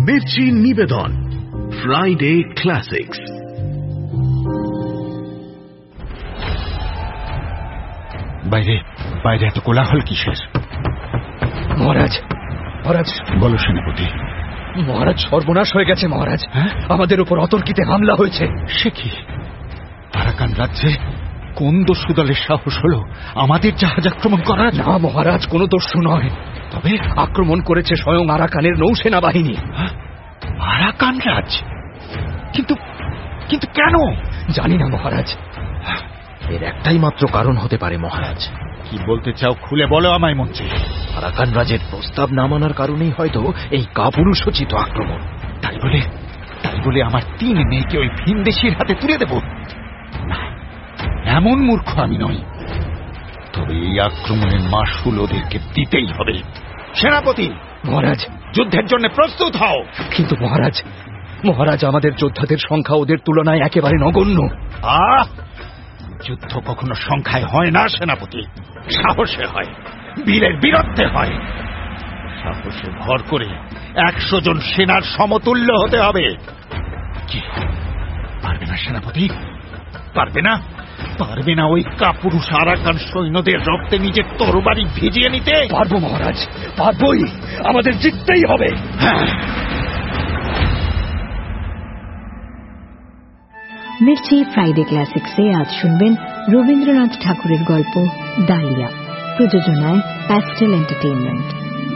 মির্চি নিবেদন Friday classics. বাইরে বাইরে এত কোলাহল কিসের? মহারাজ, মহারাজ। বলো সেনাপতি। মহারাজ, সর্বনাশ হয়ে গেছে মহারাজ। আমাদের উপর অতর্কিতে হামলা হয়েছে। সে কি? আরাকান রাজ্যে কোন দস্যু দলের সাহস হলো আমাদের জাহাজ আক্রমণ করার? না মহারাজ, কোন দস্যু নয়, তবে আক্রমণ করেছে স্বয়ং আরাকানের নৌসেনা বাহিনী। আরাকান রাজ? কিন্তু কিন্তু কেন জানি না মহারাজ। এর একটাই মাত্র কারণ হতে পারে মহারাজ। কি বলতে চাও খুলে বলো আমায় মন্ত্রী। আরাকান রাজের প্রস্তাব না মানার কারণেই হয়তো এই কাপুরুষোচিত আক্রমণ। তাই বলে আমার 3 মেয়েকে ওই ভিনদেশীর হাতে তুলে দেব? না, এমন মূর্খ আমি নই। তবে এই আক্রমণের মাসুল ওদেরকে দিতেই হবে। সেনাপতি! মহারাজ, যুদ্ধের জন্য প্রস্তুত হও। কিন্তু মহারাজ আমাদের যোদ্ধাদের সংখ্যা ওদের তুলনায় একেবারে নগণ্য। যুদ্ধ কখনো সংখ্যায় হয় না সেনাপতি, সাহসে হয়, বীরের বীরত্বে হয়। সাহসে ভর করে 100 জন সেনার সমতুল্য হতে হবে। কি পারবে না সেনাপতি? পারবে না ওই কাপুরুষ আরাকান সৈন্যদের রক্তে নিজের তরবারি ভিজিয়ে নিতে? পারবো মহারাজ, পারবই। আমাদের জিততেই হবে। মির্চি ফ্রাইডে ক্লাসিক্সে আজ শুনবেন রবীন্দ্রনাথ ঠাকুরের গল্প ডালিয়া, প্রযোজনায় প্যাস্টেল এন্টারটেইনমেন্ট।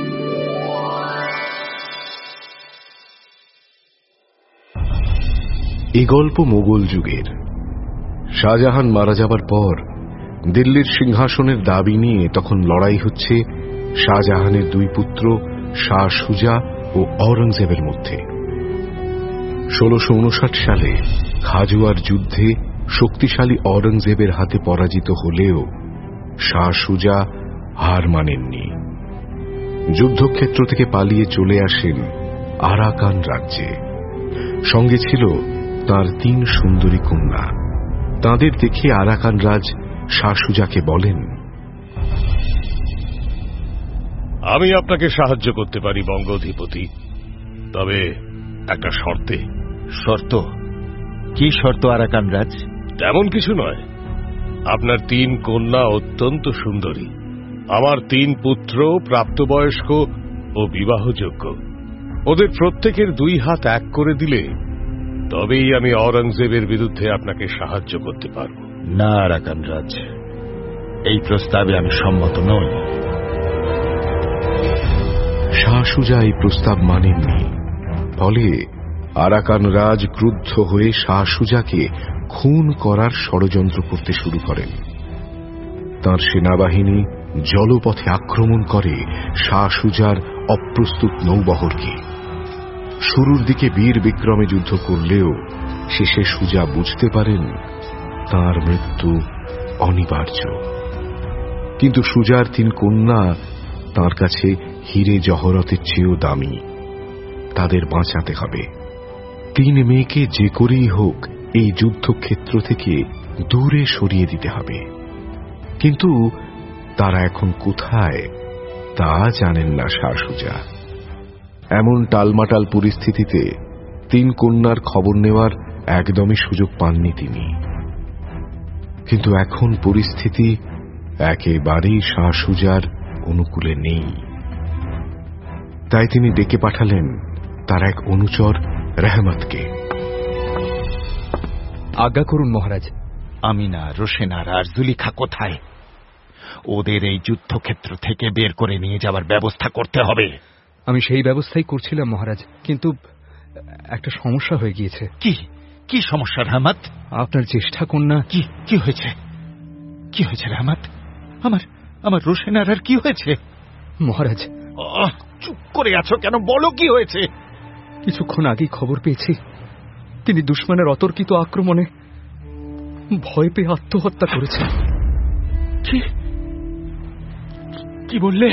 এই গল্প মোগল যুগের। শাহজাহান মারা যাবার পর দিল্লির সিংহাসনের দাবি নিয়ে তখন লড়াই হচ্ছে শাহজাহানের 2 পুত্র শাহ সুজা ও আওরঙ্গজেবের মধ্যে। 1659 সালে খাজুয়ার যুদ্ধে শক্তিশালী আওরঙ্গজেবের হাতে পরাজিত হলেও শাহ সুজা হার মানেননি। যুদ্ধক্ষেত্র থেকে পালিয়ে চলে আসেন আরাকান রাজ্যে। সঙ্গে ছিল তার 3 সুন্দরী কন্যা। তাদের দেখে আরাকান রাজ শাহ সুজাকে বলেন, আমি আপনাকে সাহায্য করতে পারি বঙ্গধিপতি, তবে একটা শর্তে। শর্ত? কি শর্ত আরাকান রাজ? তেমন কিছু নয়, আপনার 3 কন্যা অত্যন্ত সুন্দরী, আমার 3 পুত্র প্রাপ্তবয়স্ক ও বিবাহযোগ্য। ওদের প্রত্যেকের 2 হাত এক করে দিলে তবেই আমি আওরঙ্গজেবের বিরুদ্ধে আপনাকে সাহায্য করতে পারব। না আরাকান রাজ, এই প্রস্তাবে আমি সম্মত নই। শাহ সুজা এই প্রস্তাব মানেননি। ফলে আরাকান রাজ ক্রুদ্ধ হয়ে শাহ সুজাকে খুন করার ষড়যন্ত্র করতে শুরু করেন। তার সেনাবাহিনী জলপথে আক্রমণ করে শাহ সুজার অপ্রস্তুত নৌবহরকে। শুরুর দিকে বীর বিক্রমে যুদ্ধ করলেও শেষে সুজা বুঝতে পারেন তার মৃত্যু অনিবার্য। কিন্তু সুজার 3 কন্যা তার কাছে হীরে জহরতের চেয়েও দামি। তাদের বাঁচাতে হবে। 3 মেয়েকে যে করেই হোক এই যুদ্ধক্ষেত্র থেকে দূরে সরিয়ে দিতে হবে। কিন্তু তারা এখন কোথায় তা জানেন না শাহ সুজা। এমন টালমাটাল পরিস্থিতিতে 3 কন্যার খবর নেওয়ার একদমই সুযোগ পাননি তিনি। কিন্তু এখন পরিস্থিতি একেবারেই শাহ সুজার অনুকূলে নেই। তাই তিনি ডেকে পাঠালেন তার এক অনুচর রহমতকে। আজ্ঞা করুন মহারাজ। আমিনা, রোশেনার আর জুলিখা কোথায়? ওদের এই যুদ্ধক্ষেত্র থেকে বের করে নিয়ে যাওয়ার ব্যবস্থা করতে হবে। আমি সেই ব্যবস্থাই করছিলাম মহারাজ, কিন্তু একটা সমস্যা হয়ে গিয়েছে। কি সমস্যা রহমত? আপনার জ্যেষ্ঠা কন্যা। কি হয়েছে? কি হয়েছে রহমত? আমার রোশেনার আর কি হয়েছে? মহারাজ, চুপ করে আছো কেন? বলো কি হয়েছে। কিছুক্ষণ আগেই খবর পেয়েছি তিনি দুশমনের অতর্কিত আক্রমণে ভয় পেয়ে আত্মহত্যা করেছেন। কি বললে?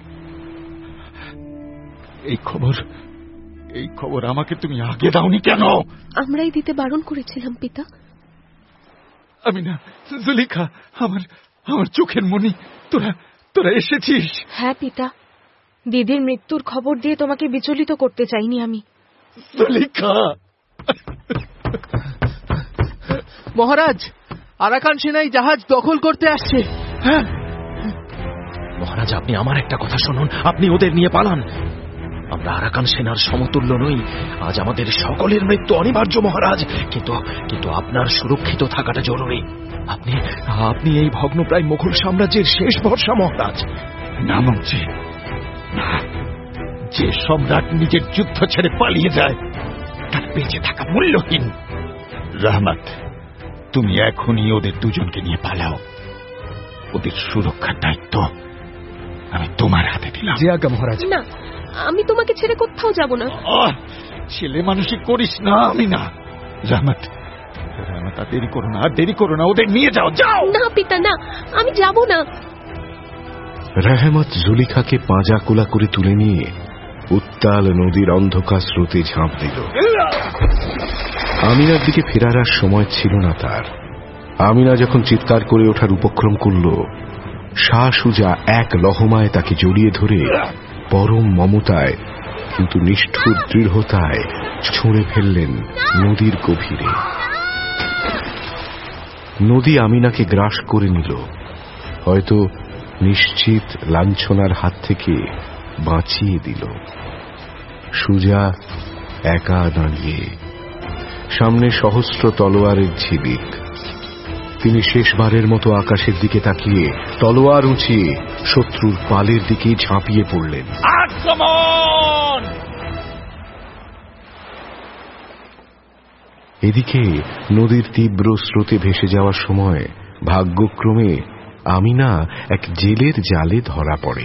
এই খবর আমাকে তুমি আগে দাওনি কেন? আমরাই দিতে বারণ করেছিলাম পিতা। আমিনা, জুলিখা, আমার চোখের মণি, তোরা এসেছিস? হ্যাঁ পিতা, দিদির মৃত্যুর খবর দিয়ে তোমাকে বিচলিত করতে চাইনি আমি। জুলিখা। মহারাজ, আরাকান সেনাই জাহাজ দখল করতে আসছে। হ্যাঁ মহারাজ, আপনি আমার একটা কথা শুনুন, আপনি ওদের নিয়ে পালান। আমরা আরাকান সেনার সমতুল্য নই। আজ আমাদের সকলের মৃত্যু অনিবার্য মহারাজ, কিন্তু আপনার সুরক্ষিত থাকাটা জরুরি। আপনি এই ভগ্নপ্রায় মুঘল সাম্রাজ্যের শেষ ভরসা মহারাজ। না মন্ত্রী, না। যে সম্রাট নিজের যুদ্ধ ছেড়ে পালিয়ে যায় তার বেঁচে থাকা মূল্যহীন। রহমত, তুমি এখনই ওদের দুজনকে নিয়ে পালাও। ওদের সুরক্ষার দায়িত্ব আমি তোমার হাতে দিলাম। জি আজ্ঞা মহারাজ। না, আমি তোমাকে ছেড়ে কোথাও যাব না। ছেলে মানুষই করিস না। আমি না। রহমত, আর দেরি করো না, আর দেরি করো না, ওদের নিয়ে যাও। যাও না পিতা, না, আমি যাব না। রহমত জুলিখাকে পাঁজা কোলা করে তুলে নিয়ে উত্তাল নদীর অন্ধকার স্রোতে ঝাঁপ দিল। আমিনার দিকে ফেরার আর সময় ছিল না তার। আমিনা যখন চিৎকার করে ওঠার উপক্রম করল, শাহ সুজা এক লহমায় তাকে জড়িয়ে ধরে পরম মমতায় কিন্তু নিষ্ঠুর দৃঢ়তায় ছুঁড়ে ফেললেন নদীর গভীরে। নদী আমিনাকে গ্রাস করে নিল, হয়তো নিশ্চিত লাঞ্ছনার হাত থেকে বাঁচিয়ে দিল। সুজা একা দাঁড়িয়ে, সামনে সহস্র তলোয়ারের ঝিলিক। তিনি শেষবারের মতো আকাশের দিকে তাকিয়ে তলোয়ার উঁচিয়ে শত্রুর পালের দিকে ঝাঁপিয়ে পড়লেন। আক্রমণ! এদিকে নদীর তীব্র স্রোতে ভেসে যাওয়ার সময় ভাগ্যক্রমে আমিনা এক জেলের জালে ধরা পড়ে।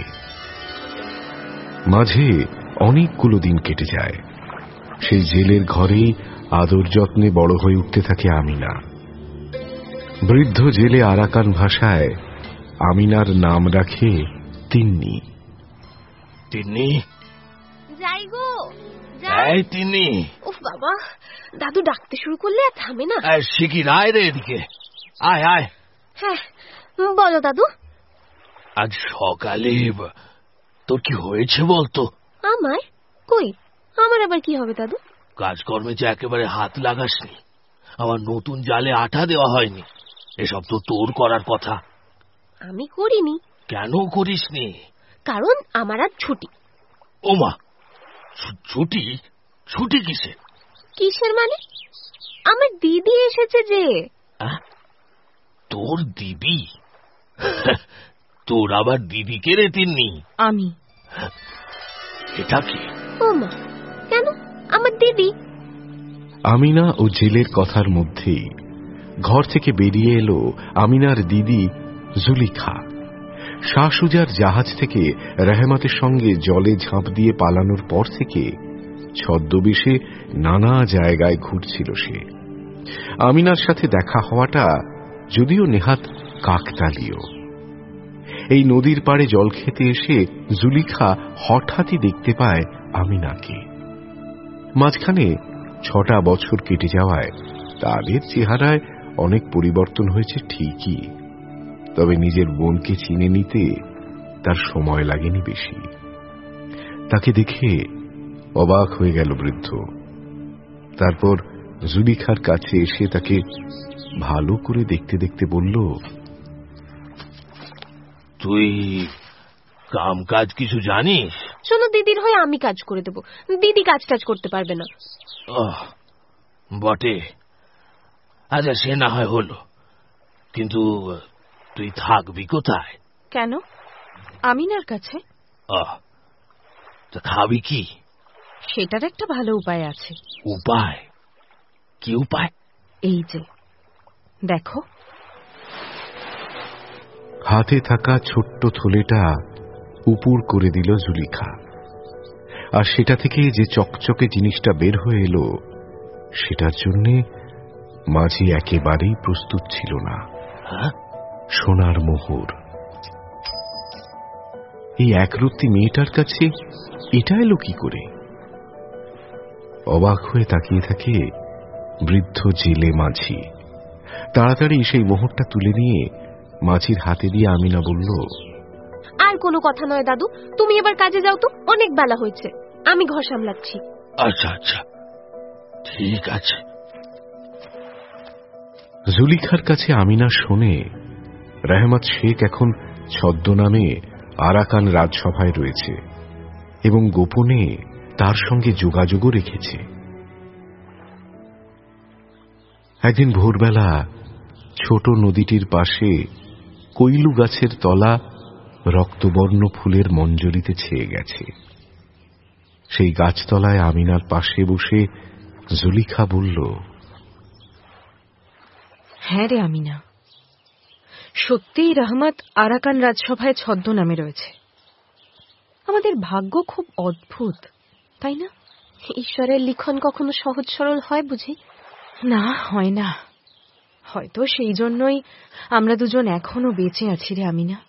মাঝে অনেকগুলো দিন কেটে যায়। সেই জেলের ঘরেই আদর যত্নে বড় হয়ে উঠতে থাকে আমিনা। বৃদ্ধ জেলে আরাকান ভাষায় আমিনার নাম রাখে তিন্নি। তিন্নি, যাই গো, এই তিন্নি। উফ বাবা, দাদু ডাকতে শুরু করলে আর থামে না। শিগগির আয় রে এদিকে, আয় আয়। হ্যাঁ, বলো দাদু। আজ সকালে তোর কি হয়েছে বলতো? আমার কই, আমার আবার কি হবে দাদু? কাজকর্মে যে একেবারে হাত লাগাসনি, আমার নতুন জালে আঠা দেওয়া হয়নি, এসব তো তোর করার কথা। আমি করিনি। কেন করিসনি? কারণ আমার আজ ছুটি। ওমা, ছুটি? ছুটি কিসের? কিসের মানে? আমার দিদি এসেছে যে। তোর দিদি? তোর আবার দিদি কে রে তিন্নি? আমি। এটা কি? ওমা, কেন? আমার দিদি। আমিনা ও জেলের কথার মধ্যেই ঘর থেকে বেরিয়ে এলো আমিনার দিদি জুলিখা। শাহ সুজার জাহাজ থেকে রহমতের সঙ্গে জলে ঝাঁপ দিয়ে পালানোর পর থেকে ছদ্মবেশে নানা জায়গায় ঘুরছিল সে। আমিনার সাথে দেখা হওয়াটা যদিও নেহাত কাকতালীয়। এই নদীর পাড়ে জল খেতে এসে জুলিখা হঠাৎই দেখতে পায় আমিনাকে। মাঝখানে 6টা বছর কেটে যাওয়ায় তাদের চেহারায় অনেক পরিবর্তন হয়েছে ঠিকই, তবে নিজের বোনকে চিনে নিতে তার সময় লাগেনি বেশি। তাকে দেখে অবাক হয়ে গেল বৃদ্ধ। তারপর জুলিখার কাছে এসে তাকে ভালো করে দেখতে দেখতে বলল, তুই কাম কাজ কিছু জানিস? শোনো, দিদির হয়ে আমি কাজ করে দেব। দিদি কাজ টাজ করতে পারবে না। বটে, আচ্ছা সে না হয় হলো, কিন্তু তুই থাকবি কোথায়? কেন? আমিনার কাছে। তা খাবি কি? সেটার একটা ভালো উপায় আছে। উপায়? কি উপায়? এই যে দেখো। হাতে থাকা ছোট্ট থলেটা উপুর করে দিল জুলিখা, আর সেটা থেকে যে চকচকে জিনিসটা বের হয়ে এলো সেটার জন্যে মাঝি একেবারেই প্রস্তুত ছিল না। সোনার মোহর। এই একরত্তি মেয়েটার কাছে এটা এলো কি করে? অবাক হয়ে তাকিয়ে থাকে বৃদ্ধ জেলে মাঝি। তাড়াতাড়ি সেই মোহরটা তুলে নিয়ে মাঝির হাতে দিয়ে আমিনা বলল, আর কোনো কথা নয় দাদু, তুমি এবার কাজে যাও তো, অনেক বেলা হয়েছে। আমি ঘর সামলাচ্ছি। আচ্ছা আচ্ছা, ঠিক আছে। জুলিখার কাছে আমিনা শোনে রহমত শেখ এখন ছদ্মনামে আরাকান রাজসভায় রয়েছে এবং গোপনে তার সঙ্গে যোগাযোগও রেখেছে। একদিন ভোরবেলা ছোট নদীটির পাশে কৈলু গাছের তলা রক্তবর্ণ ফুলের মঞ্জরিতে ছেয়ে গেছে। সেই গাছতলায় আমিনার পাশে বসে জুলিখা বলল, হ্যাঁ রে আমিনা, সত্যিই রহমত আরাকান রাজসভায় ছদ্মনামে রয়েছে। আমাদের ভাগ্য খুব অদ্ভুত, তাই না? ঈশ্বরের লিখন কখনো সহজ সরল হয় বুঝি? না, হয় না। হয়তো সেই জন্যই আমরা দুজন এখনো বেঁচে আছি রে আমিনা।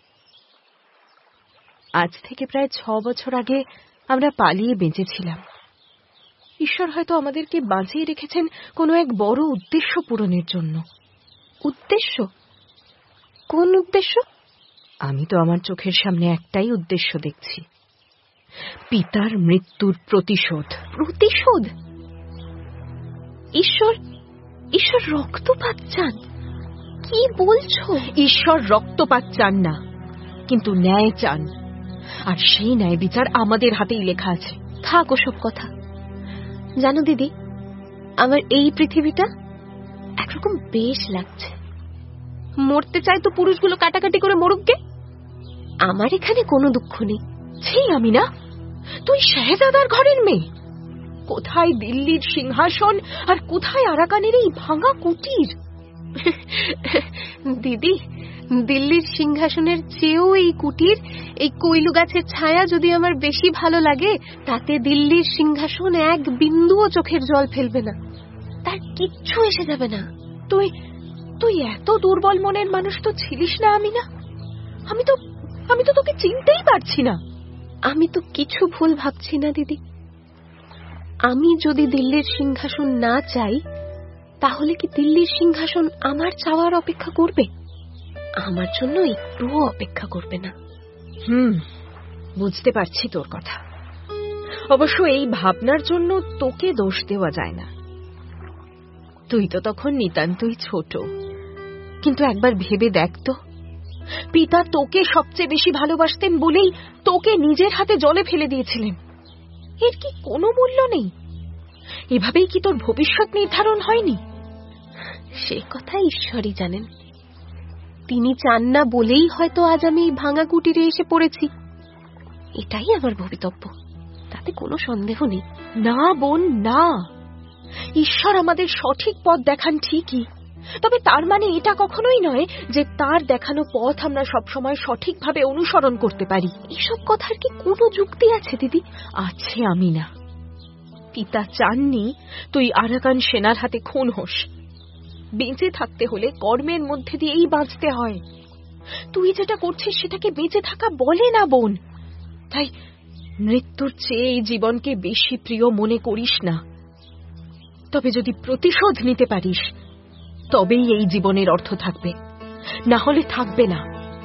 আজ থেকে প্রায় 6 বছর আগে আমরা পালিয়ে বেঁচেছিলাম। ঈশ্বর হয়তো আমাদেরকে বাঁচিয়ে রেখেছেন কোনো এক বড় উদ্দেশ্য পূরণের জন্য। উদ্দেশ্য? কোন উদ্দেশ্য? আমি তো আমার চোখের সামনে একটাই উদ্দেশ্য দেখছি, পিতার মৃত্যুর প্রতিশোধ। প্রতিশোধ? ঈশ্বর ঈশ্বর রক্তপাত চান? কি বলছো? ঈশ্বর রক্তপাত চান না, কিন্তু ন্যায় চান, আর সেই ন্যায় বিচার আমাদের হাতেই লেখা আছে। থাক ওসব কথা। জানো দিদি, আমার এই পৃথিবীটা একরকম বেশ লাগছে। মরতে চাই তো পুরুষগুলো কাটাকাটি করে মরুকগে, আমার এখানে কোনো দুঃখ নেই। ছি আমিনা, তুই শাহজাদার ঘরের মেয়ে। কোথায় দিল্লির সিংহাসন আর কোথায় আরাকানের এই ভাঙা কুটির? দিদি, দিল্লির সিংহাসনের চেয়েও এই কুটির, এই কৈলু গাছের ছায়া যদি আমার বেশি ভালো লাগে, তাতে দিল্লির সিংহাসন এক বিন্দুও চোখের জল ফেলবে না, তার কিচ্ছু এসে যাবে না। তুই এত দুর্বল মনের মানুষ তো ছিলিস না আমিনা। আমি তো তোকে চিনতেই পারছি না। আমি তো কিছু ভুল ভাবছি না দিদি। আমি যদি দিল্লির সিংহাসন না চাই, তাহলে কি দিল্লির সিংহাসন আমার চাওয়ার অপেক্ষা করবে? আমার জন্য একটুও অপেক্ষা করবে না। বুঝতে পারছি তোর কথা। অবশ্য এই ভাবনার জন্য তোকে দোষ দেওয়া যায় না। তুই তো তখন নিতান্তই ছোট। কিন্তু একবার ভেবে দেখ তো, পিতা তোকে সবচেয়ে বেশি ভালোবাসতেন বলেই তোকে নিজের হাতে জলে ফেলে দিয়েছিলেন। এর কি কোনো মূল্য নেই? এভাবেই কি তোর ভবিষ্যৎ নির্ধারণ হয়নি? সে কথা ঈশ্বরই জানেন। তিনি চান না বলেই হয়তো আজ আমি এই ভাঙা কুটিরে এসে পড়েছি। এটাই আমার ভবিতব্য, তাতে কোনো সন্দেহ নেই। না বোন, না। ঈশ্বর আমাদের সঠিক পথ দেখান ঠিকই, তবে তার মানে এটা কখনোই নয় যে তার দেখানো পথ আমরা সবসময় সঠিকভাবে অনুসরণ করতে পারি। এসব কথার কি কোনো যুক্তি আছে দিদি? আছে আমিনা। পিতা চাননি তুই আরাকান সেনার হাতে খুন হোস। বেঁচে থাকতে হলে কর্মের মধ্যে দিয়েই বাঁচতে হয়। তুই যেটা করছিস সেটাকে বেঁচে থাকা বলে না বোন। তাই মৃত্যুর চেয়ে এই জীবনকে বেশি প্রিয় মনে করিস না। তবে যদি প্রতিশোধ নিতে পারিস, তবেই এই জীবনের অর্থ থাকবে, না হলে থাকবে না।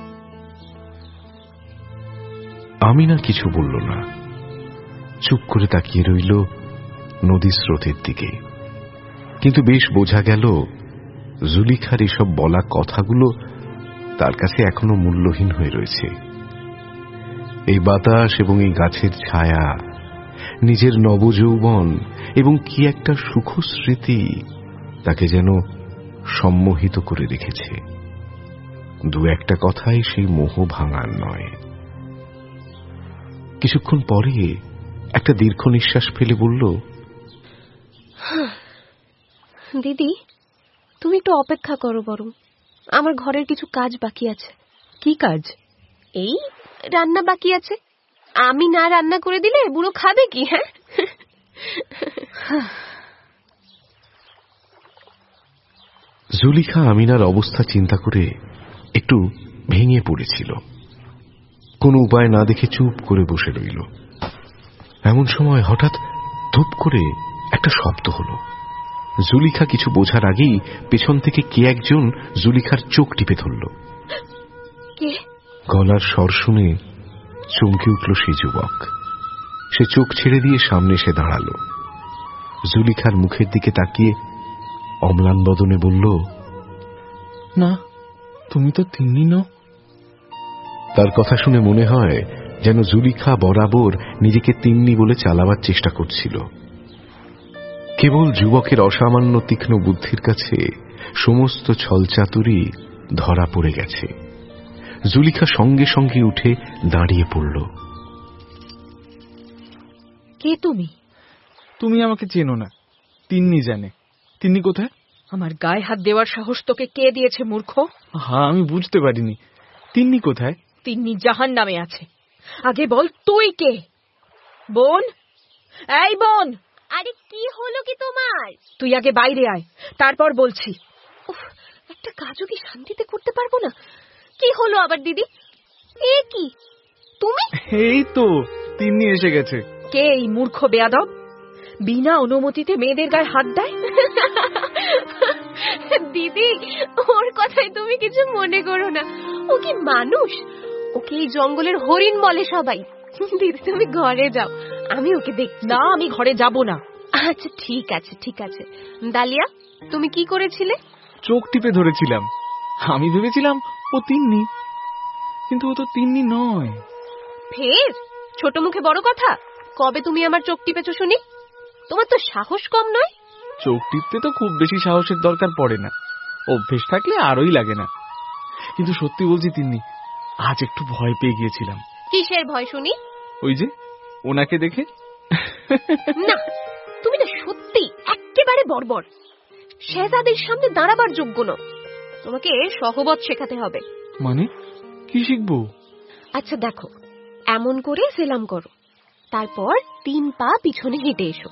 আমিনা কিছু বলল না, চুপ করে তাকিয়ে রইল নদীর স্রোতের দিকে। কিন্তু বেশ বোঝা গেল জুলিখার এসব বলা কথাগুলো তার কাছে এখনো মূল্যহীন হয়ে রয়েছে। এই বাতাস এবং এই গাছের ছায়া, নিজের নবযৌবন এবং কি একটা সুখ স্মৃতি তাকে যেন সম্মোহিত করে রেখেছে। দু একটা কথাই সেই মোহ ভাঙার নয়। কিছুক্ষণ পরে একটা দীর্ঘ নিঃশ্বাস ফেলে বলল, দিদি, তুমি একটু অপেক্ষা করো বরং। আমার ঘরের কিছু কাজ বাকি আছে। কি কাজ? এই রান্না বাকি আছে। আমি না রান্না করে দিলে বুড়ো খাবে কি? হ্যাঁ, জুলিখা আমিনার অবস্থা চিন্তা করে একটু ভেঙে পড়েছিল। কোনো উপায় না দেখে চুপ করে বসে রইল। এমন সময় হঠাৎ ধুপ করে একটা শব্দ হলো। জুলিখা কিছু বোঝার আগেই পেছন থেকে কে একজন জুলিখার চোখ টিপে ধরল। কে? গলার স্বর শুনে চমকে উঠল সেই যুবক। সে চোখ ছেড়ে দিয়ে সামনে এসে দাঁড়াল। জুলিখার মুখের দিকে তাকিয়ে অম্লান বদনে বলল, না, তুমি তো তিন্নি নও। তার কথা শুনে মনে হয় যেন জুলিখা বরাবর নিজেকে তিন্নি বলে চালাবার চেষ্টা করছিল। কেবল যুবকের অসামান্য তীক্ষ্ণ বুদ্ধির কাছে সমস্ত ছলচাতুরি ধরা পড়ে গেছে। জুলিখা সঙ্গে সঙ্গে উঠে দাঁড়িয়ে পড়ল। কে তুমি? তুমি আমাকে চেনো না, তিন্নি জানে। তিন্নি কোথায়? আমার গায়ে হাত দেওয়ার সাহস তোকে কে দিয়েছে মূর্খ? হ্যাঁ, আমি বুঝতে পারিনি। তিন্নি কোথায়? তিন্নি জাহান্নামে আছে। আগে বল তুই কে? বোন, এই বোন। আরে কি হলো কি তোমার? তুই আগে বাইরে আয়, তারপর বলছি। একটা কাজও কি শান্তিতে করতে পারবো না? কি হলো আবার দিদি? এ কি তুমি? এই তো তিন্নি এসে গেছে। কে এই মূর্খ বেয়াদব? বিনা অনুমতিতে মেয়েদের গায়ে হাত দেয়? দিদি, ওর কথাই তুমি কিছু মনে করো না। ও কি মানুষ? ওকে এই জঙ্গলের হরিণ বলে সবাই। দিদি তুমি ঘরে যাও, আমি ওকে দেখছি। না, আমি ঘরে যাব না। আচ্ছা ঠিক আছে ঠিক আছে। ডালিয়া, তুমি কি করেছিলে? চোখ টিপে ধরেছিলাম। আমি ভেবেছিলাম ও তিন্নি, কিন্তু ও তো তিন্নি নয়। ফের ছোট মুখে বড় কথা। কবে তুমি আমার চোখ টিপেছো শুনি? তোমার তো সাহস কম নয়। চোখ টিপতে তো খুব বেশি সাহসের দরকার পড়ে না, অভ্যেস থাকলে আরই লাগে না। কিন্তু সত্যি বলছি তিন্নি, আজ একটু ভয় পেয়ে গিয়েছিলাম। কিসের ভয় শুনি? ওই যে ওনাকে দেখে। না, তুমি না সত্যি একেবারে বর্বর। শেহজাদের সামনে দাঁড়াবার যোগ্য নও। তোমাকে সহবত শেখাতে হবে। মানে কি শিখবো? আচ্ছা দেখো, এমন করে সেলাম করো, তারপর 3 পা পিছনে হেঁটে এসো।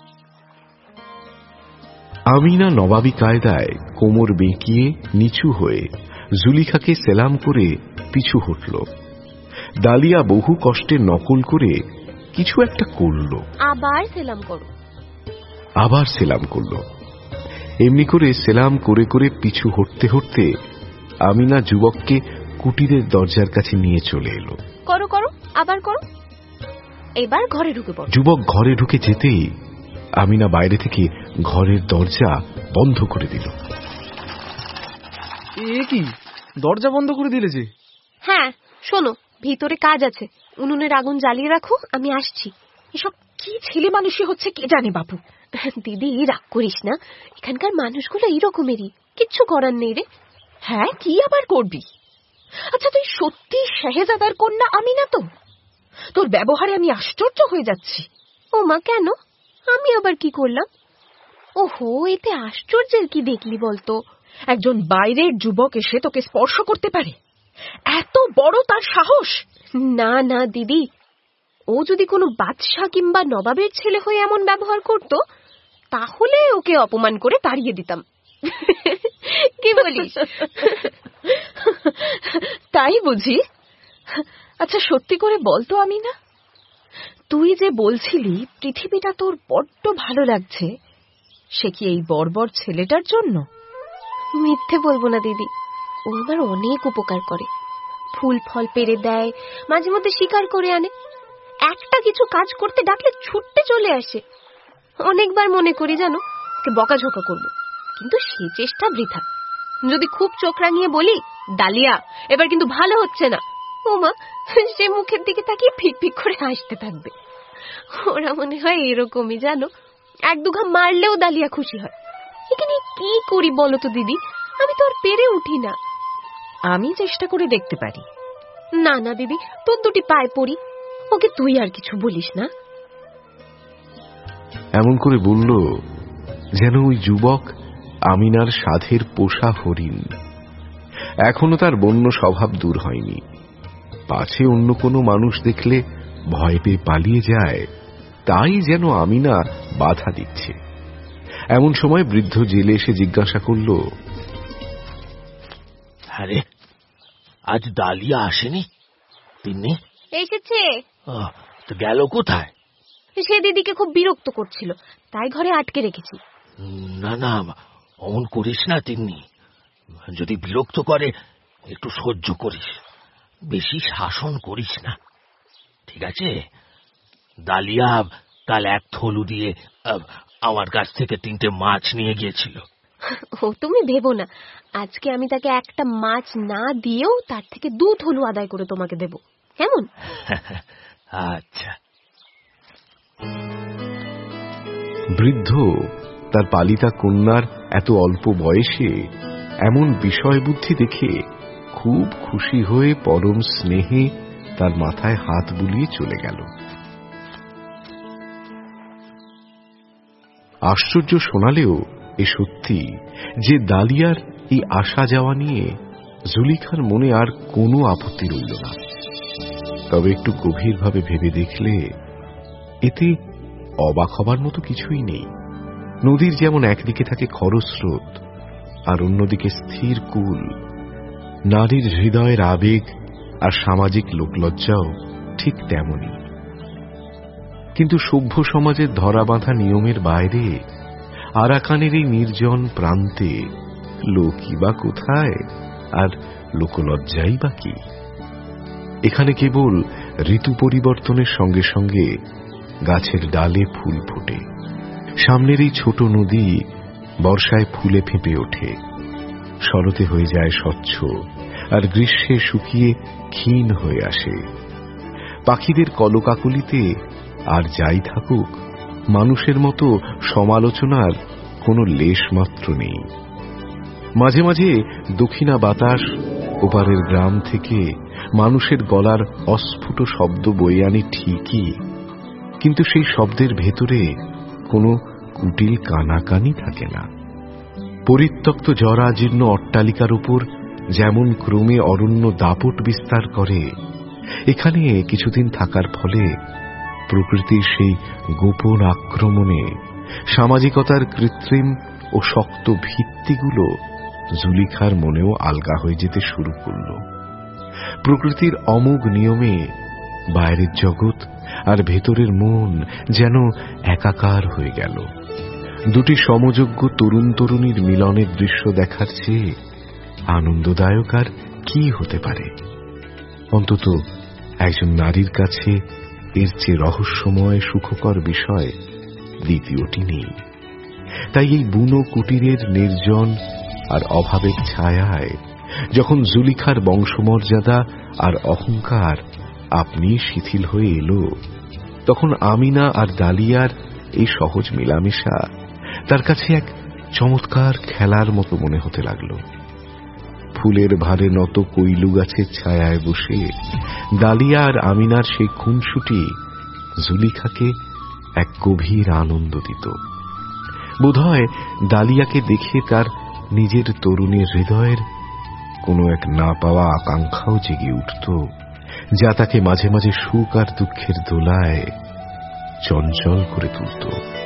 আমিনা নবাবী কায়দায় কোমর বেঁকিয়ে নিচু হয়ে জুলিখাকে সেলাম করে পিছু হটল। ডালিয়া বহু কষ্টে নকল করে কিছু একটা করল, আবার সেলাম করো। আবার সেলাম করল। এমনি করে সেলাম করে করে পিছু হটতে হটতে আমিনা যুবককে কুটিরের দরজার কাছে নিয়ে চলে এলো। করো করো, আবার করো। এবার ঘরে ঢুকে পড়ো। যুবক ঘরে ঢুকে যেতেই আমিনা বাইরে থেকে ঘরের দরজা বন্ধ করে দিল। এ কি, দরজা বন্ধ করে দিলে যে? হ্যাঁ, শোনো, ভিতরে কাজ আছে। উনুনের আগুন জ্বালিয়ে রাখো, আমি আসছি। এসব কি ছেলে মানুষই হচ্ছে কে জানে বাবু। দিদি রাগ করিস না, এখানকার মানুষগুলো এইরকমেরই, কিচ্ছু করার নেই রে। হ্যাঁ, কি আবার করবি? আচ্ছা তুই সত্যি শেহজাদার কন্যা আমিনা তো? তোর ব্যবহারে আমি আশ্চর্য হয়ে যাচ্ছি। ও মা, কেন? আমি আবার কি করলাম? ওহো, এতে আশ্চর্যের কি দেখলি বলতো? একজন বাইরের যুবক এসে তোকে স্পর্শ করতে পারে? এত বড় তার সাহস? না না দিদি, ও যদি কোনো বাদশা কিংবা নবাবের ছেলে হয়ে এমন ব্যবহার করত, তাহলে ওকে অপমান করে তাড়িয়ে দিতাম। কি বলিস? তাই বুঝি? আচ্ছা সত্যি করে বলতো আমিনা, তুই যে বলছিলি পৃথিবীটা তোর বড্ড ভালো লাগছে, সে কি এই বর্বর ছেলেটার জন্য? মিথ্যে বলবো না দিদি, ও আমার অনেক উপকার করে। ফুল ফল পেড়ে দেয়, মাঝে মধ্যে শিকার করে আনে, একটা কিছু কাজ করতে ডাকলে ছুটতে চলে আসে। অনেকবার মনে করি জানো ওকে বকাঝকা করব, কিন্তু সে চেষ্টা বৃথা। যদি খুব চোখ রাঙিয়ে বলি, ডালিয়া এবার কিন্তু ভালো হচ্ছে না, ও মা, সে মুখের দিকে তাকিয়ে ফিক ফিক করে হাসতে থাকবে। ওরা মনে হয় এরকমই জানো, 1-2 ঘা মারলেও ডালিয়া খুশি হয়। এখানে কি করি বলো তো দিদি, আমি তো আর পেরে উঠি না। আমি চেষ্টা করে দেখতে পারি। না না দিদি, তোর 2টি পায়ে পড়ি, ওকে তুই আর কিছু বলিস না। এমন করে বলল যেন ওই যুবক আমিনার সাধের পোষা হরিণ। এখনো তার বন্য স্বভাব দূর হয়নি। পাছে অন্য কোনো মানুষ দেখলে ভয় পেয়ে পালিয়ে যায়, তাই যেন আমিনা বাধা দিচ্ছে। এমন সময় বৃদ্ধ জেলে এসে জিজ্ঞাসা করল, আরে আজ ডালিয়া আসেনি? তিন্নি এসেছে। তো গেল কোথায়? সে দিদিকে খুব বিরক্ত করছিল, তাই ঘরে আটকে রেখেছি। না না, অমন করিস না তিন্নি। যদি বিরক্ত করে একটু সহ্য করিস, বেশি শাসন করিস না, ঠিক আছে? ডালিয়া কাল 1 থলু দিয়ে আমার কাছ থেকে 3টে মাছ নিয়ে গিয়েছিল। ও তুমি ভেবো না, আজকে আমি তাকে একটা মাছ না দিয়েও তার থেকে 2 ধনু আদায় করে তোমাকে দেব, কেমন? আচ্ছা। বৃদ্ধ তার পালিতা কন্যার এত অল্প বয়সে এমন বিষয় বুদ্ধি দেখে খুব খুশি হয়ে পরম স্নেহে তার মাথায় হাত বুলিয়ে চলে গেল। আশ্চর্য শোনালেও এ সত্যি যে দালিয়ার এই আসা যাওয়া নিয়ে জুলিখার মনে আর কোনো আপত্তি রইল না। তবে একটু গভীরভাবে ভেবে দেখলে এতে অবাক হবার মতো কিছুই নেই। নদীর যেমন একদিকে থাকে খরস্রোত আর অন্যদিকে স্থির কুল, নারীর হৃদয়ের আবেগ আর সামাজিক লোকলজ্জাও ঠিক তেমনই। কিন্তু সভ্য সমাজের ধরাবাঁধা নিয়মের বাইরে আরাকানের এই নির্জন প্রান্তে লোকই বা কোথায়, আর লোকলজ্জাই বা কি? এখানে কেবল ঋতু পরিবর্তনের সঙ্গে সঙ্গে গাছের ডালে ফুল ফোটে, সামনের এই ছোট নদী বর্ষায় ফুলে ফেঁপে ওঠে, শরতে হয়ে যায় স্বচ্ছ আর গ্রীষ্মে শুকিয়ে ক্ষীণ হয়ে আসে। পাখিদের কলকাকলিতে আর যাই থাকুক, মানুষের মতো সমালোচনার কোনো লেশ মাত্র নেই। মাঝে মাঝে দক্ষিণা বাতাস ওপারের গ্রাম থেকে মানুষের গলার অস্ফুট শব্দ বয়ে আনে ঠিকই, কিন্তু সেই শব্দের ভেতরে কোনো কুটিল কানাকানি থাকে না। পরিত্যক্ত জরাজীর্ণ অট্টালিকার উপর যেমন ক্রমে অরণ্য দাপট বিস্তার করে, এখানে কিছুদিন থাকার ফলে প্রকৃতির সেই গোপন আক্রমণে সামাজিকতার কৃত্রিম ও শক্ত ভিত্তিগুলো জুলিখার মনেও আলগা হয়ে যেতে শুরু করল। প্রকৃতির অমোঘ নিয়মে বাইরের জগৎ আর ভেতরের মন যেন একাকার হয়ে গেল। দুটি সমযোগ্য তরুণ তরুণীর মিলনের দৃশ্য দেখার চেয়ে আনন্দদায়ক আর কি হতে পারে? অন্তত একজন নারীর কাছে এর চেয়ে রহস্যময় সুখকর বিষয় দ্বিতীয়টি নেই। তাই এই বুনো কুটিরের নির্জন আর অভাবের ছায়ায় যখন জুলিখার বংশমর্যাদা আর অহংকার আপনি শিথিল হয়ে এলো, তখন আমিনা আর দালিয়ার এই সহজ মেলামেশা তার কাছে এক চমৎকার খেলার মতো মনে হতে লাগলো। ফুলের ভারে নত কৈলু গাছের ছায়ায় বসে দালিয়া আর আমিনার সেই খুনসুটি জুলিখাকে এক গভীর আনন্দ দিত। বোধহয় দালিয়াকে দেখে তার নিজের তরুণীর হৃদয়ের কোনো এক না পাওয়া আকাঙ্ক্ষাও জেগে উঠত, যা তাকে মাঝে মাঝে সুখ আর দুঃখের দোলায় চঞ্চল করে তুলত।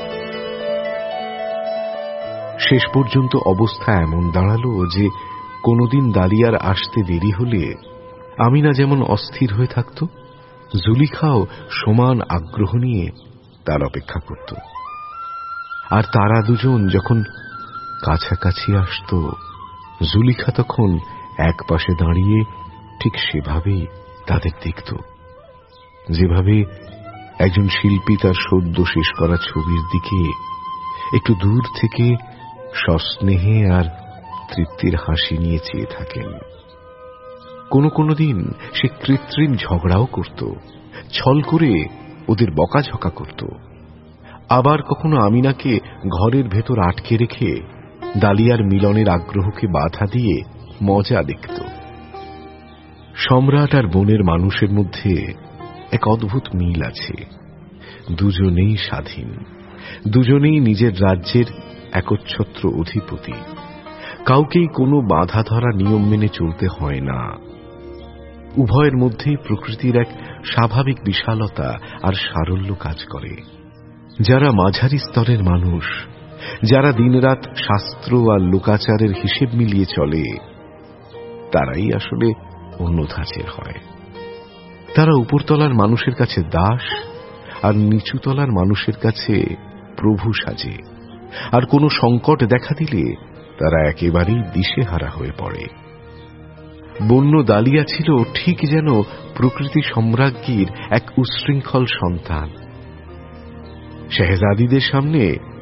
শেষ পর্যন্ত অবস্থা এমন দাঁড়ালো যে কোনোদিন দালিয়ার আসতে দেরি হলে আমিনা যেমন অস্থির হয়ে থাকত, জুলিখাও সমান আগ্রহ নিয়ে তার অপেক্ষা করত। আর তারা দুজন যখন কাছাকাছি আসত, জুলিখা তখন এক পাশে দাঁড়িয়ে ঠিক সেভাবেই তাদের দেখত, যেভাবে একজন শিল্পী তার সদ্য শেষ করা ছবির দিকে একটু দূর থেকে সস্নেহে আর তৃপ্তির হাসি নিয়ে চেয়ে থাকেন। কোনো কোনো দিন সে কৃত্রিম ঝগড়াও করত, ছল করে ওদের বকাঝকা করত। আবার কখনো আমিনাকে ঘরের ভেতর আটকে রেখে দালিয়ার মিলনের আগ্রহকে বাধা দিয়ে মজা দেখত। সম্রাট আর বনের মানুষের মধ্যে এক অদ্ভুত মিল আছে। দুজনেই স্বাধীন, দুজনেই নিজের রাজ্যের একচ্ছত্র অধিপতি। কাউকেই কোনো বাধা ধরা নিয়ম মেনে চলতে হয় না। উভয়ের মধ্যেই প্রকৃতির এক স্বাভাবিক বিশালতা আর সারল্য কাজ করে। যারা মাঝারি স্তরের মানুষ, যারা দিনরাত শাস্ত্র আর লোকাচারের হিসেব মিলিয়ে চলে, তারাই আসলে অন্য ধাঁচের হয়। তারা উপরতলার মানুষের কাছে দাস আর নিচুতলার মানুষের কাছে প্রভু সাজে, আর কোনো সংকট দেখা দিলে তারা একেবারেই দিশেহারা হয়ে পড়ে। বন্য দালিয়া ছিল ঠিক যেন প্রকৃতি সম্রাজ্ঞীর এক উচ্ছৃঙ্খল সন্তান। শেহজাদিদের সামনে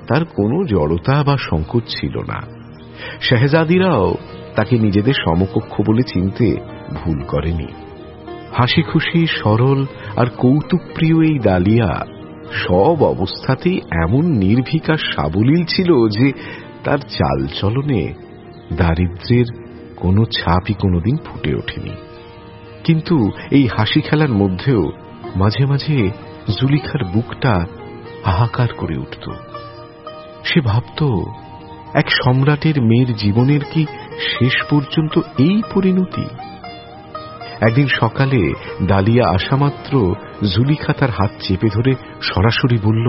তার কোনো জড়তা বা সংকোচ ছিল না। শাহজাদিরাও তাকে নিজেদের সমকক্ষ বলে চিনতে ভুল করেনি। হাসি খুশি, সরল আর কৌতুকপ্রিয় এই ডালিয়া সব অবস্থাতেই এমন নির্ভীক আর সাবলীল ছিল যে তার চালচলনে দারিদ্র্যের কোনো ছাপই কোনোদিন ফুটে ওঠেনি। কিন্তু এই হাসি খেলার মধ্যেও মাঝে মাঝে জুলিখার বুকটা হাহাকার করে উঠত। সে ভাবত, এক সম্রাটের মেয়ের জীবনের কি শেষ পর্যন্ত এই পরিণতি? একদিন সকালে ডালিয়া আসামাত্র জুলিখা তার হাত চেপে ধরে সরাসরি বলল,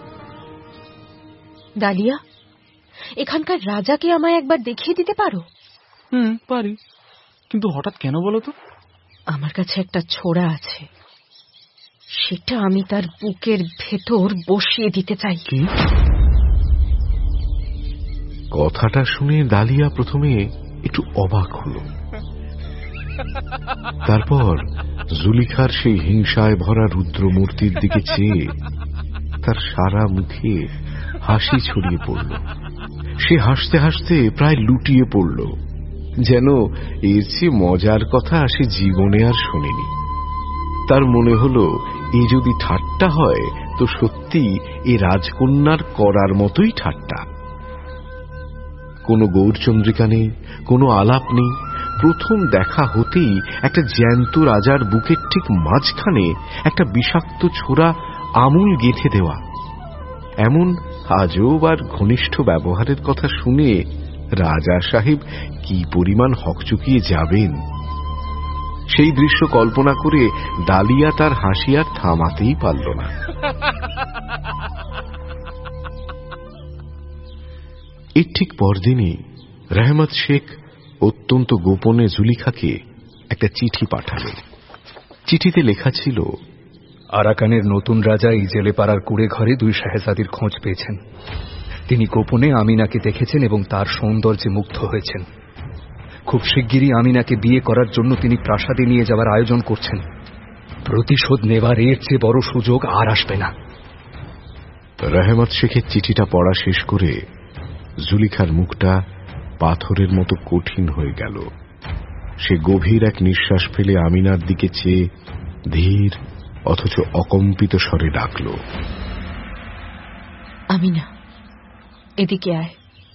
ডালিয়া, এখানকার রাজাকে আমায় একবার দেখিয়ে দিতে পারো? পারি, কিন্তু হঠাৎ কেন বলো তো? আমার কাছে একটা ছোরা আছে, সেটা আমি তার বুকের ভেতর বসিয়ে দিতে চাই। কি? কথাটা শুনে ডালিয়া প্রথমে একটু অবাক হল। তারপর জুলিখার সেই হিংসায় ভরা রুদ্রমূর্তির দিকে চেয়ে তার সারা মুখে হাসি ছড়িয়ে পড়ল। সে হাসতে হাসতে প্রায় লুটিয়ে পড়ল, যেন এর চেয়ে মজার কথা সে জীবনে আর শোনেনি। তার মনে হলো, এ যদি ঠাট্টা হয় তো সত্যি এ রাজকন্যার করার মতোই ঠাট্টা। কোনো গৌরচন্দ্রিকা নেই, কোনো আলাপ নেই। প্রথম দেখা হতেই একটা জ্যান্ত রাজার বুকের ঠিক মাঝখানে একটা বিষাক্ত ছোরা আমূল গেঁথে দেওয়া। এমন আজব আর ঘনিষ্ঠ ব্যবহারের কথা শুনে রাজা সাহেব কি পরিমাণ হকচকিয়ে যাবেন, সেই দৃশ্য কল্পনা করে ডালিয়া তার হাসি আর থামাতেই পারল না। এর ঠিক পরদিনই রহমত শেখ অত্যন্ত গোপনে জুলিখাকে একটা চিঠি পাঠালেন। চিঠিতে লেখা ছিল, আরাকানের নতুন রাজা ইজেলে পাড়ার কুড়ে ঘরে 2 শাহজাদির খোঁজ পেয়েছেন। তিনি গোপনে আমিনাকে দেখেছেন এবং তার সৌন্দর্যে মুগ্ধ হয়েছেন। খুব শিগগিরই আমিনাকে বিয়ে করার জন্য তিনি প্রাসাদে নিয়ে যাওয়ার আয়োজন করছেন। প্রতিশোধ নেবার এর চেয়ে বড় সুযোগ আর আসবে না। রহমত শেখের চিঠিটা পড়া শেষ করে জুলিখার মুখটা পাথরের মতো কঠিন হয়ে গেল। সে গভীর এক নিঃশ্বাস ফেলে আমিনার দিকে চেয়ে ধীর অথচ অকম্পিত স্বরে ডাকল, আমিনা, এদিকে আয়।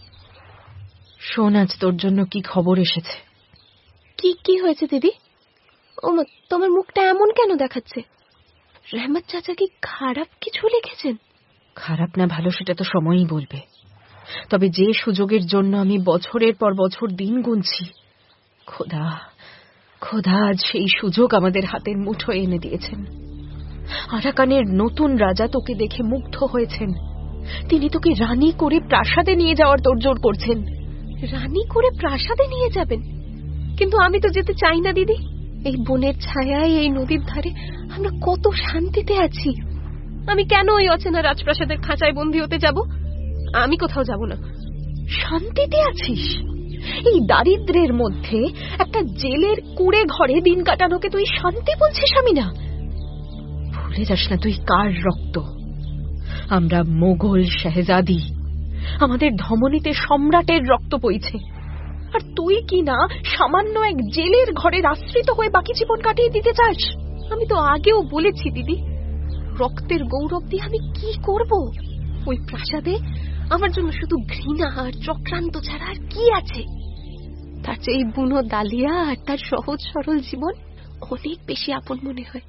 শোন, আজ তোর জন্য কি খবর এসেছে। কি হয়েছে দিদি? ও মা, তোমার মুখটা এমন কেন দেখাচ্ছে? রহমত চাচা কি খারাপ কিছু লিখেছেন? খারাপ না ভালো সেটা তো সময়ই বলবে। তবে যে সুযোগের জন্য আমি বছরের পর বছর দিন গুনছি, খোদা খোদা আজ সেই সুযোগ আমাদের হাতের মুঠোয় এনে দিয়েছেন। আরাকানের নতুন রাজা তোকে দেখে মুগ্ধ হয়েছেন। তিনি তোকে রানী করে প্রাসাদে নিয়ে যাওয়ার তোড়জোড় করছেন। রানী করে প্রাসাদে নিয়ে যাবেন? কিন্তু আমি তো যেতে চাই না দিদি। এই বনের ছায়ায়, এই নদীর ধারে আমরা কত শান্তিতে আছি। আমি কেন ওই অচেনা রাজপ্রাসাদের খাঁচায় বন্দী হতে যাব? আমি কোথাও যাব না। শান্তিতে আছিস? এই দারিদ্র্যের মধ্যে একটা জেলের কুড়ে ঘরে দিন কাটানোকে তুই শান্তি বলছিস? আমি না, ভুলে যাস না তুই কার রক্ত। আমরা মোগল শাহজাদি, আমাদের ধমনীতে সম্রাটের রক্ত বইছে। আর তুই কি না সামান্য এক জেলের ঘরের আশ্রিত হয়ে বাকি জীবন কাটিয়ে দিতে চাস? আমি তো আগেও বলেছি দিদি, রক্তের গৌরব দিয়ে আমি কি করব? ওই প্রাসাদে আমার জন্য শুধু ঘৃণা আর চক্রান্ত ছাড়া আর কি আছে? তার চেয়ে এই বুনো ডালিয়া আর তার সহজ সরল জীবন অনেক বেশি আপন মনে হয়।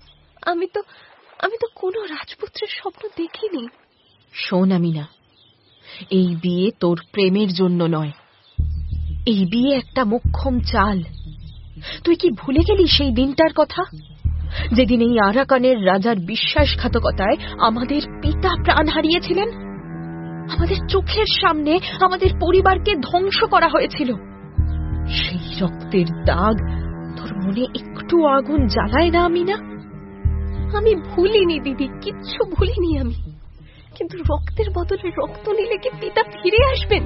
আমি তো কোনো রাজপুত্রের স্বপ্ন দেখিনি। শোন আমিনা, এই বিয়ে তোর প্রেমের জন্য নয়। এই বিয়ে একটা মোক্ষম চাল। তুই কি ভুলে গেলি সেই দিনটার কথা, যেদিন এই আরাকানের রাজার বিশ্বাসঘাতকতায় আমাদের পিতা প্রাণ হারিয়েছিলেন? আমাদের চোখের সামনে আমাদের পরিবারকে ধ্বংস করা হয়েছিল। সেই রক্তের দাগ তোর মনে একটু আগুন জ্বালায় না আমিনা? আমি ভুলিনি দিদি, কিচ্ছু ভুলিনি আমি। কিন্তু রক্তের বদলে রক্ত নিলে কি পিতা ফিরে আসবেন?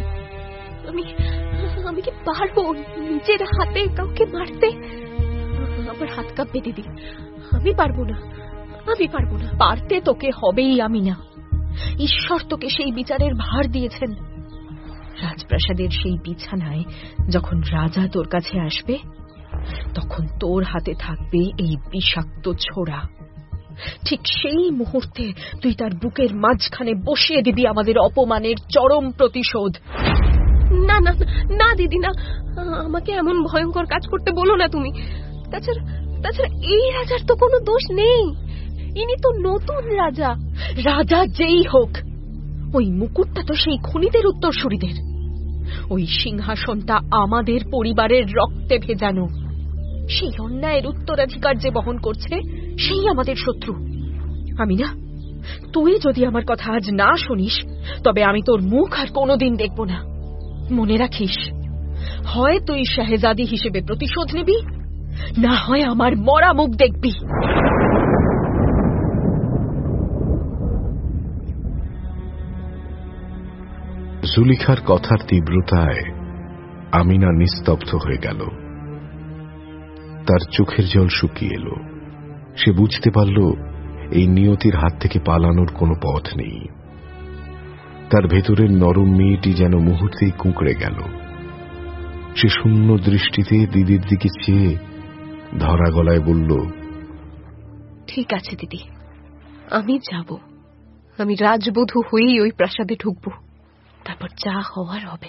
আমি কি পারবো নিজের হাতে কাউকে মারতে? আমার হাত কাঁপবে দিদি, আমি পারবো না। পারতে তোকে হবেই আমিনা। ঈশ্বর তোকে সেই বিচারের ভার দিয়েছেন। রাজপ্রাসাদের সেই বিছানায় যখন রাজা তোর কাছে আসবে, তখন তোর হাতে থাকবে এই বিষাক্ত ছোরা। ঠিক সেই মুহূর্তে তুই তার বুকের মাঝখানে বসিয়ে দিবি আমাদের অপমানের চরম প্রতিশোধ। না না না দিদি, না, আমাকে এমন ভয়ঙ্কর কাজ করতে বলো না তুমি। তাছাড়া এই রাজার তো কোনো দোষ নেই, ইনি তো নতুন রাজা। রাজা যেই হোক, ওই মুকুটটা তো সেই খুনিদের উত্তরসূরিদের। ওই সিংহাসনটা আমাদের পরিবারের রক্তে ভেজানো। সেই অন্যায়ের উত্তরাধিকার যে বহন করছে, সেই আমাদের শত্রু। আমি না, তুই যদি আমার কথা আজ না শুনিস, তবে আমি তোর মুখ আর কোনোদিন দেখব না। মনে রাখিস, হয় তুই শাহেজাদি হিসেবে প্রতিশোধ নিবি, না হয় আমার মরা মুখ দেখবি। জুলিখার কথার তীব্রতায় আমিনা নিস্তব্ধ হয়ে গেল। তার চোখের জল শুকিয়ে এলো। সে বুঝতে পারল এই নিয়তির হাত থেকে পালানোর কোনো পথ নেই। তার ভেতরের নরম মেয়েটি যেন মুহূর্তেই কুঁকড়ে গেল। সে শূন্য দৃষ্টিতে দিদির দিকে চেয়ে ধরা গলায় বলল, ঠিক আছে দিদি, আমি যাব। আমি রাজবধূ হয়েই ওই প্রাসাদে ঢুকবো, তারপর যা হওয়ার হবে।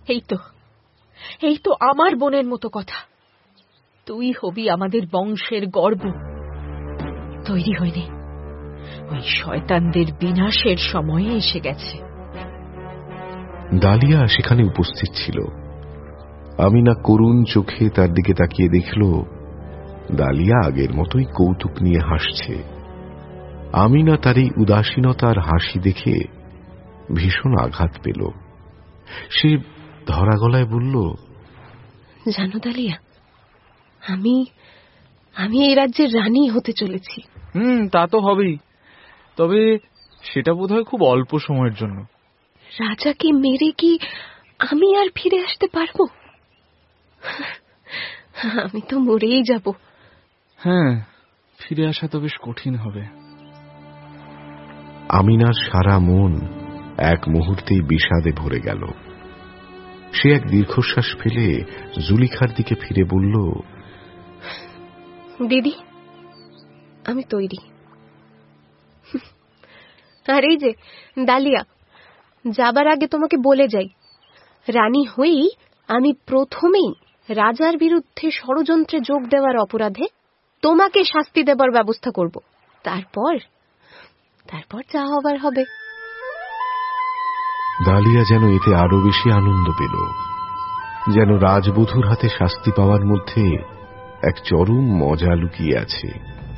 এই তো আমার বোনের মতো কথা। তুই হবি আমাদের বংশের গর্ব। তৈরি হয়নি, ওই শয়তানদের বিনাশের সময় এসে গেছে। ডালিয়া সেখানে উপস্থিত ছিল। আমিনা করুণ চোখে তার দিকে তাকিয়ে দেখল ডালিয়া আগের মতোই কৌতুক নিয়ে হাসছে। আমিনা তার এই উদাসীনতার হাসি দেখে ভীষণ আঘাত পেল। সে ধরা গলায় বলল, জানো ডালিয়া, আমি এই রাজ্যের রানী হতে চলেছি। তা তো হবেই, তবে সেটা বোধহয় খুব অল্প সময়ের জন্য। রাজাকে মেরে কি আমি আর ফিরে আসতে পারবো? আমি তো মরেই যাব। হ্যাঁ, ফিরে আসা তো বেশ কঠিন হবে। আমিনার সারা মন এক মুহূর্তেই বিষাদে ভরে গেল। সে এক দীর্ঘশ্বাস ফেলে জুলিখার দিকে ফিরে বলল, দিদি, আমি তৈরি। আর এই যে ডালিয়া, যাবার আগে তোমাকে বলে যাই, রানী হয়েই আমি প্রথমেই রাজার বিরুদ্ধে ষড়যন্ত্রে যোগ দেওয়ার অপরাধে তোমাকে শাস্তি দেবার ব্যবস্থা করব। তারপর যা হবার হবে। ডালিয়া যেন এতে আরো বেশি আনন্দ পেল, যেন রাজবধূর হাতে শাস্তি পাওয়ার মধ্যে এক চরম মজা লুকিয়ে আছে।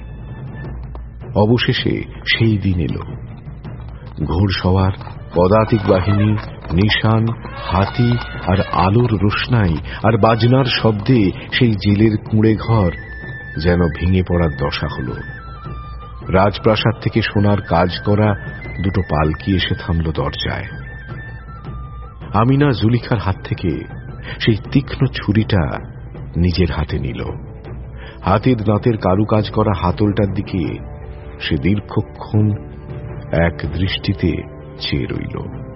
অবশেষে সেই দিন এলো। ঘোড়সওয়ার, পদাতিক বাহিনী, নিশান, হাতি আর আলোর রোশনাই আর বাজনার শব্দে সেই জেলের কুঁড়ে ঘর যেন ভেঙে পড়ার দশা হল। রাজপ্রাসাদ থেকে সোনার কাজ করা দুটো পালকি এসে থামল দরজায়। আমিনা জুলিখার হাত থেকে সেই তীক্ষ্ণ ছুরিটা নিজের হাতে নিল। হাতের দাঁতের কারুকাজ করা হাতলটার দিকে সে দীর্ঘক্ষণ এক দৃষ্টিতে চেয়ে রইল।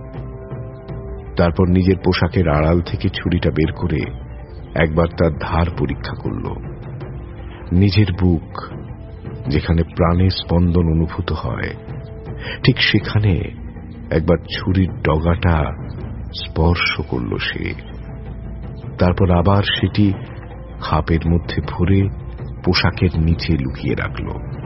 তারপর নিজের পোশাকের আড়াল থেকে ছুরিটা বের করে একবার তার ধার পরীক্ষা করল। নিজের বুক, যেখানে প্রাণের স্পন্দন অনুভূত হয়, ঠিক সেখানে একবার ছুরির ডগাটা স্পর্শ করল সে। তারপর আবার সেটি খাপের মধ্যে ভরে পোশাকের নিচে লুকিয়ে রাখল।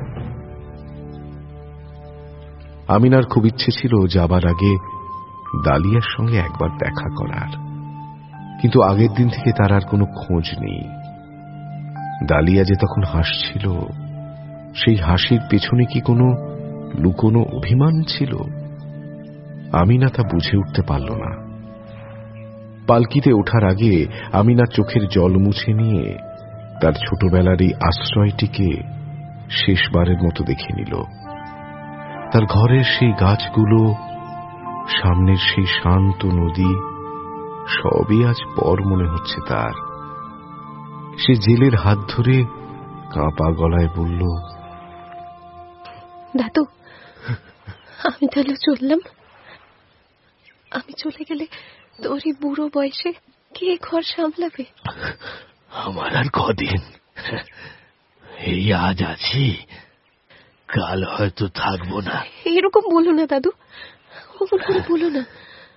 আমিনার খুব ইচ্ছে ছিল যাবার আগে ডালিয়ার সঙ্গে একবার দেখা করার, কিন্তু আগের দিন থেকে তার আর কোনো খোঁজ নেই। ডালিয়া যে তখন হাসছিল, সেই হাসির পেছনে কি কোনো লুকোনো অভিমান ছিল? আমিনা তা বুঝে উঠতে পারল না। পালকিতে ওঠার আগে আমিনা চোখের জল মুছে নিয়ে তার ছোটবেলার এই আশ্রয়টিকে শেষবারের মতো দেখে নিল। তার ঘরের সেই গাছগুলো, সামনের সেই শান্ত নদী, সবই আজ পর মনে হচ্ছে তার। সে জেলের হাত ধরে কাঁপা গলায় বলল, দাদু, আমি তাহলে চললাম। আমি চলে গেলে তোর এই বুড়ো বয়সে কে ঘর সামলাবে? আমার আর কদিন, এই আজ আছি, কাল হয়তো থাকবো না। এরকম বলো না দাদু, ওমন করে বলো না।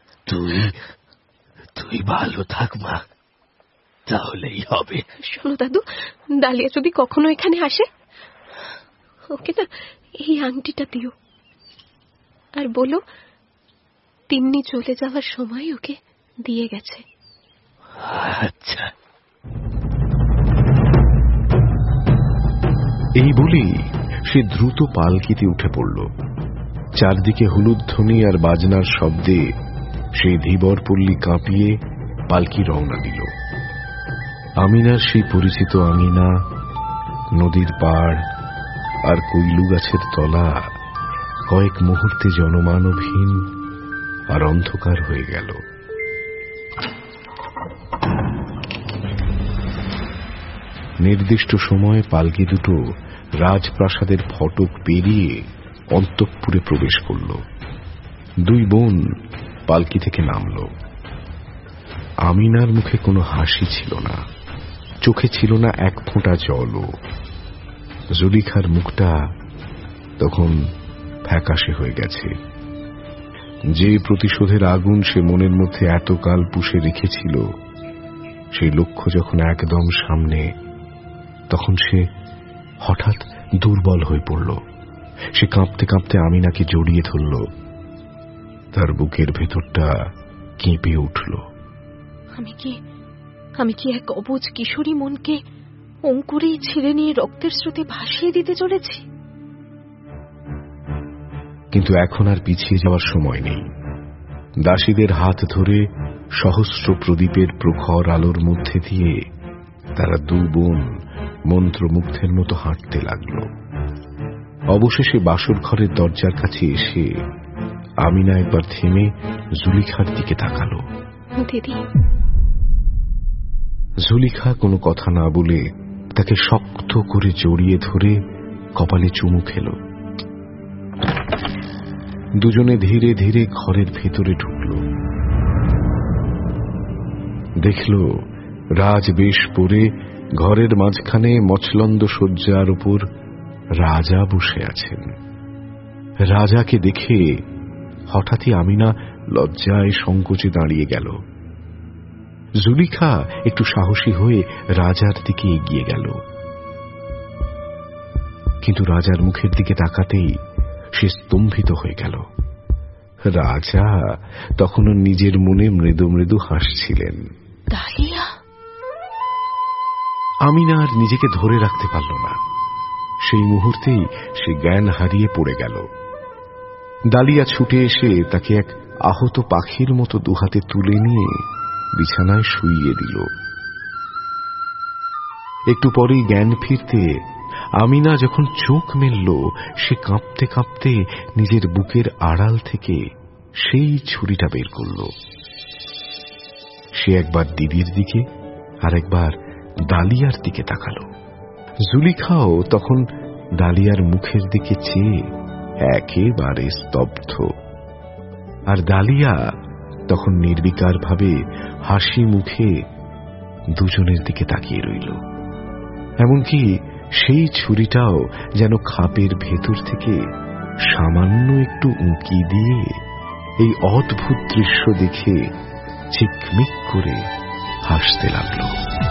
তুই ভালো থাক মা, তাহলেই হবে। শোনো দাদু, ডালিয়া যদি কখনো এখানে আসে, ওকে না এই আংটিটা দিও, আর বলো তিন্নি চলে যাওয়ার সময় ওকে দিয়ে গেছে। আচ্ছা। এই বলেই সে দ্রুত পালকিতে উঠে পড়ল। চারদিকে হুলুধ্বনি আর বাজনার শব্দে সেই ধীবর পল্লী কাঁপিয়ে পালকি রওনা দিল। আমিনার সেই পরিচিত আঙিনা, নদীর পাড় আর কৈলু গাছের তলা কয়েক মুহূর্তে জনমানবহীন আর অন্ধকার হয়ে গেল। নির্দিষ্ট সময়ে পালকি দুটো রাজপ্রাসাদের ফটক পেরিয়ে অন্তঃপুরে প্রবেশ করল। দুই বোন পালকি থেকে নামল। আমিনার মুখে কোনো হাসি ছিল না, চোখে ছিল না এক ফোঁটা জলও। জুলিখার মুখটা তখন ফ্যাকাশে হয়ে গেছে। যে প্রতিশোধের আগুন সে মনের মধ্যে এতকাল পুষে রেখেছিল, সেই লক্ষ্য যখন একদম সামনে, তখন সে হঠাৎ দুর্বল হয়ে পড়ল। সে কাঁপতে কাঁপতে আমিনাকে জড়িয়ে ধরল। তার বুকের ভেতরটা কেঁপে উঠল। আমি কি এক অবুঝ কিশোরী মনকে অঙ্কুরেই ছিঁড়ে নিয়ে রক্তের স্রোতে ভাসিয়ে দিতে চলেছি? কিন্তু এখন আর পিছিয়ে যাওয়ার সময় নেই। দাসীদের হাত ধরে সহস্র প্রদীপের প্রখর আলোর মধ্যে দিয়ে তারা দু বোন মন্ত্রমুগ্ধের মতো হাঁটতে লাগল। অবশেষে বাসর ঘরের দরজার কাছে এসে আমিনা একবার থেমে জুলিখার দিকে তাকাল। দিদি। জুলিখা কোনো কথা না বলে তাকে শক্ত করে জড়িয়ে ধরে কপালে চুমু খেল। দুজনে ধীরে ধীরে ঘরের ভেতরে ঢুকল। দেখল রাজবেশ পরে ঘরের মাঝখানে মচলন্দ শয্যার উপর রাজা বসে আছেন। রাজাকে দেখে হঠাৎই আমিনা লজ্জায় সংকোচে দাঁড়িয়ে গেল। জুলিখা একটু সাহসী হয়ে রাজার দিকে এগিয়ে গেল, কিন্তু রাজার মুখের দিকে তাকাতেই সে স্তম্ভিত হয়ে গেল। রাজা তখনও নিজের মনে মৃদু মৃদু হাসছিলেন। ডালিয়া! আমিনা আর নিজেকে ধরে রাখতে পারল না। সেই মুহূর্তেই সে জ্ঞান হারিয়ে পড়ে গেল। ডালিয়া ছুটে এসে তাকে এক আহত পাখির মতো দুহাতে তুলে নিয়ে বিছানায় শুইয়ে দিল। একটু পরেই জ্ঞান ফিরতে আমিনা যখন চোখ মেলল, সে কাঁপতে কাঁপতে নিজের বুকের আড়াল থেকে সেই ছুরিটা বের করল। সে একবার দিদির দিকে আর একবার ডালিয়ার দিকে তাকালো। জুলিখাও তখন ডালিয়ার মুখের দিকে চেয়ে একেবারে স্তব্ধ, আর ডালিয়া তখন নির্বিকার ভাবে হাসি মুখে দুজনের দিকে তাকিয়ে রইল। এমনকি সেই ছুরিটাও যেন খাপের ভেতর থেকে সামান্য একটু উঁকি দিয়ে এই অদ্ভুত দৃশ্য দেখে ঝিকমিক করে হাসতে লাগল।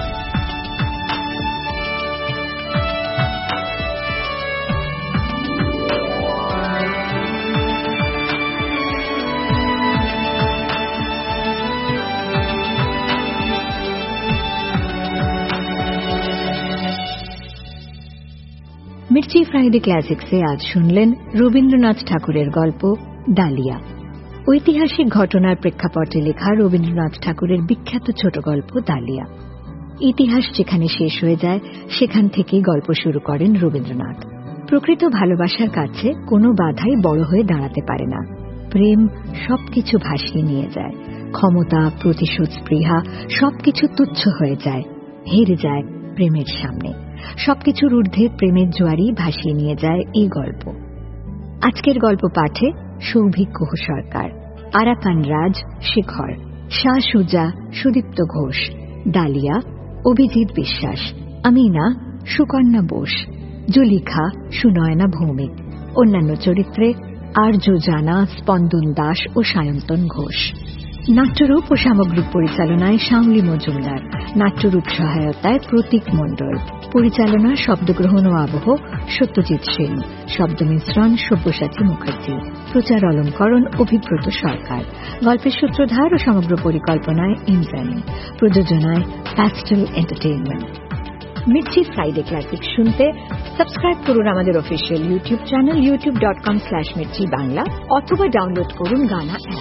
মির্চি ফ্রাইডে ক্লাসিক্সে আজ শুনলেন রবীন্দ্রনাথ ঠাকুরের গল্প ডালিয়া। ঐতিহাসিক ঘটনার প্রেক্ষাপটে লেখা রবীন্দ্রনাথ ঠাকুরের বিখ্যাত ছোট গল্প ডালিয়া। ইতিহাস যেখানে শেষ হয়ে যায় সেখান থেকেই গল্প শুরু করেন রবীন্দ্রনাথ। প্রকৃত ভালোবাসার কাছে কোনো বাধাই বড় হয়ে দাঁড়াতে পারে না। প্রেম সবকিছু ভাসিয়ে নিয়ে যায়। ক্ষমতা, প্রতিশোধ স্পৃহা সবকিছু তুচ্ছ হয়ে যায়, হেরে যায় প্রেমের সামনে। সবকিছুর ঊর্ধ্বে প্রেমের জোয়ারই ভাসিয়ে নিয়ে যায় এই গল্প। আজকের গল্প পাঠে সৌভিক গুহ সরকার, আরাকান রাজ শেখর, শাহ সুজা সুদীপ্ত ঘোষ, ডালিয়া অভিজিৎ বিশ্বাস, আমিনা সুকন্যা বোস, জুলিখা সুনয়না ভৌমিক। অন্যান্য চরিত্রে আর্য জানা, স্পন্দন দাস ও সায়ন্তন ঘোষ। নাট্যরূপ ও সামগ্রিক পরিচালনায় শাওলি মজুমদার, নাট্যরূপ সহায়তায় প্রতীক মণ্ডল, পরিচালনা শব্দগ্রহণ ও আবহ সত্যজিৎ সেন, শব্দ মিশ্রণ সব্যসাচী মুখার্জি, প্রচার অলঙ্করণ অভিব্রত সরকার, গল্পের সূত্রধার ও সমগ্র পরিকল্পনায় ইন্দ্রাণী, প্রযোজনায় Pastel Entertainment. Mirchi Friday classic শুনতে সাবস্ক্রাইব করুন আমাদের official YouTube channel youtube.com/mirchi Bangla অথবা ডাউনলোড করুন গানা অ্যাপ।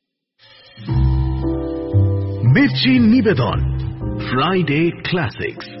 মির্চি নিবেদন ফ্রাইডে ক্লাসিক্স।